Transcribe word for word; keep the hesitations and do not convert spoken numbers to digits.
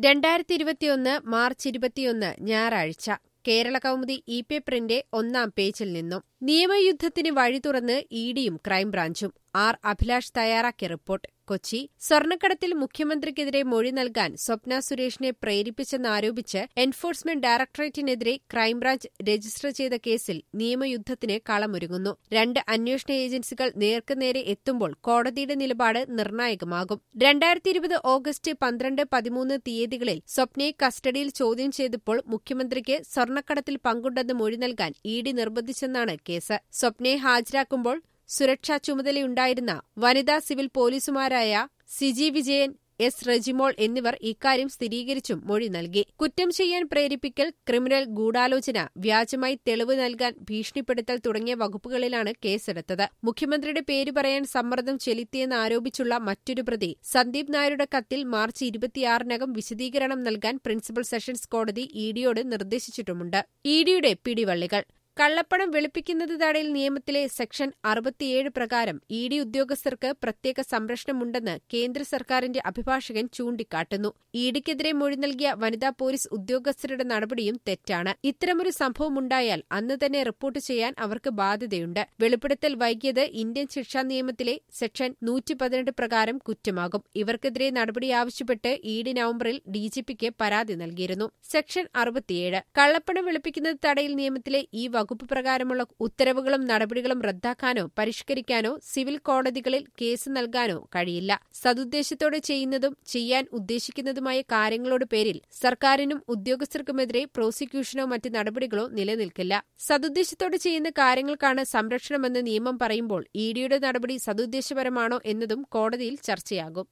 രണ്ടായിരത്തി ഇരുപത്തിയൊന്ന് മാർച്ച് ഇരുപത്തിയൊന്ന് ഞായറാഴ്ച കേരളകൗമുദി ഇ പേപ്പറിന്റെ ഒന്നാം പേജിൽ നിന്നും നിയമയുദ്ധത്തിന് വഴി തുറന്ന് ഇ ഡിയും ക്രൈംബ്രാഞ്ചും ആർ അഭിലാഷ് തയ്യാറാക്കിയ റിപ്പോർട്ട് കൊച്ചി. സ്വർണ്ണക്കടത്തിൽ മുഖ്യമന്ത്രിക്കെതിരെ മൊഴി നൽകാൻ സ്വപ്ന സുരേഷിനെ പ്രേരിപ്പിച്ചെന്നാരോപിച്ച് എൻഫോഴ്സ്മെന്റ് ഡയറക്ടറേറ്റിനെതിരെ ക്രൈംബ്രാഞ്ച് രജിസ്റ്റർ ചെയ്ത കേസിൽ നിയമയുദ്ധത്തിന് കളമൊരുങ്ങുന്നു. രണ്ട് അന്വേഷണ ഏജൻസികൾ നേർക്കുനേരെ എത്തുമ്പോൾ കോടതിയുടെ നിലപാട് നിർണായകമാകും. രണ്ടായിരത്തി ഇരുപത് ഓഗസ്റ്റ് പന്ത്രണ്ട് പതിമൂന്ന് തീയതികളിൽ സ്വപ്നയെ കസ്റ്റഡിയിൽ ചോദ്യം ചെയ്തപ്പോൾ മുഖ്യമന്ത്രിക്ക് സ്വർണ്ണക്കടത്തിൽ പങ്കുണ്ടെന്ന് മൊഴി നൽകാൻ ഇ ഡി നിർബന്ധിച്ചെന്നാണ് കേസ്. സ്വപ്നയെ ഹാജരാക്കുമ്പോൾ സുരക്ഷാ ചുമതലയുണ്ടായിരുന്ന വനിതാ സിവിൽ പോലീസുമാരായ സിജി വിജയൻ, എസ് റെജിമോൾ എന്നിവർ ഇക്കാര്യം സ്ഥിരീകരിച്ചും മൊഴി നൽകി. കുറ്റം ചെയ്യാൻ പ്രേരിപ്പിക്കൽ, ക്രിമിനൽ ഗൂഢാലോചന, വ്യാജമായി തെളിവ് നൽകാൻ ഭീഷണിപ്പെടുത്തൽ തുടങ്ങിയ വകുപ്പുകളിലാണ് കേസെടുത്തത്. മുഖ്യമന്ത്രിയുടെ പേര് പറയാൻ സമ്മർദ്ദം ചെലുത്തിയെന്നാരോപിച്ചുള്ള മറ്റൊരു പ്രതി സന്ദീപ് നായരുടെ കത്തിൽ മാർച്ച് ഇരുപത്തിയാറിനകം വിശദീകരണം നൽകാൻ പ്രിൻസിപ്പൽ സെഷൻസ് കോടതി ഇ ഡിയോട് നിർദ്ദേശിച്ചിട്ടുമുണ്ട്. ഇ ഡിയുടെ പിടിവള്ളികൾ. കള്ളപ്പണം വെളുപ്പിക്കുന്നത് തടയൽ നിയമത്തിലെ സെക്ഷൻ അറുപത്തിയേഴ് പ്രകാരം ഇ ഡി ഉദ്യോഗസ്ഥർക്ക് പ്രത്യേക സംരക്ഷണമുണ്ടെന്ന് കേന്ദ്ര സർക്കാരിന്റെ അഭിഭാഷകൻ ചൂണ്ടിക്കാട്ടുന്നു. ഇ ഡിക്കെതിരെ മൊഴി നൽകിയ വനിതാ പോലീസ് ഉദ്യോഗസ്ഥരുടെ നടപടിയും തെറ്റാണ്. ഇത്തരമൊരു സംഭവമുണ്ടായാൽ അന്ന് തന്നെ റിപ്പോർട്ട് ചെയ്യാൻ അവർക്ക് ബാധ്യതയുണ്ട്. വെളിപ്പെടുത്തൽ വൈകിയത് ഇന്ത്യൻ ശിക്ഷാ നിയമത്തിലെ സെക്ഷൻ നൂറ്റി പതിനെട്ട് പ്രകാരം കുറ്റമാകും. ഇവർക്കെതിരെ നടപടി ആവശ്യപ്പെട്ട് ഇ ഡി നവംബറിൽ ഡിജിപിക്ക് പരാതി നൽകിയിരുന്നു. സെക്ഷൻ അറുപത്തിയേഴ് കള്ളപ്പണം വെളുപ്പിക്കുന്നത് തടയൽ നിയമത്തിലെ ഈ വകുപ്പ് പ്രകാരമുള്ള ഉത്തരവുകളും നടപടികളും റദ്ദാക്കാനോ പരിഷ്കരിക്കാനോ സിവിൽ കോടതികളിൽ കേസ് നൽകാനോ കഴിയില്ല. സതുദ്ദേശത്തോടെ ചെയ്യുന്നതും ചെയ്യാൻ ഉദ്ദേശിക്കുന്നതുമായ കാര്യങ്ങളുടെ പേരിൽ സർക്കാരിനും ഉദ്യോഗസ്ഥർക്കുമെതിരെ പ്രോസിക്യൂഷനോ മറ്റ് നടപടികളോ നിലനിൽക്കില്ല. സതുദ്ദേശത്തോടെ ചെയ്യുന്ന കാര്യങ്ങൾക്കാണ് സംരക്ഷണമെന്ന് നിയമം പറയുമ്പോൾ ഇ ഡിയുടെ നടപടി സതുദ്ദേശപരമാണോ എന്നതും കോടതിയിൽ ചർച്ചയാകും.